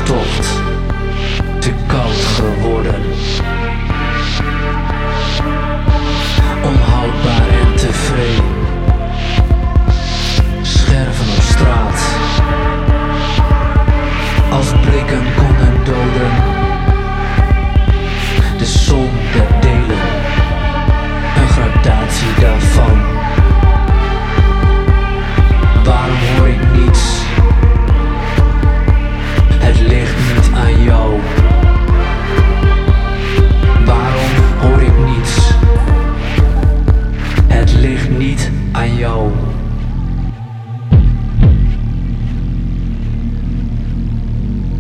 tocht, te koud geworden. Onhoudbaar en tevreden, scherven op straat, als blikken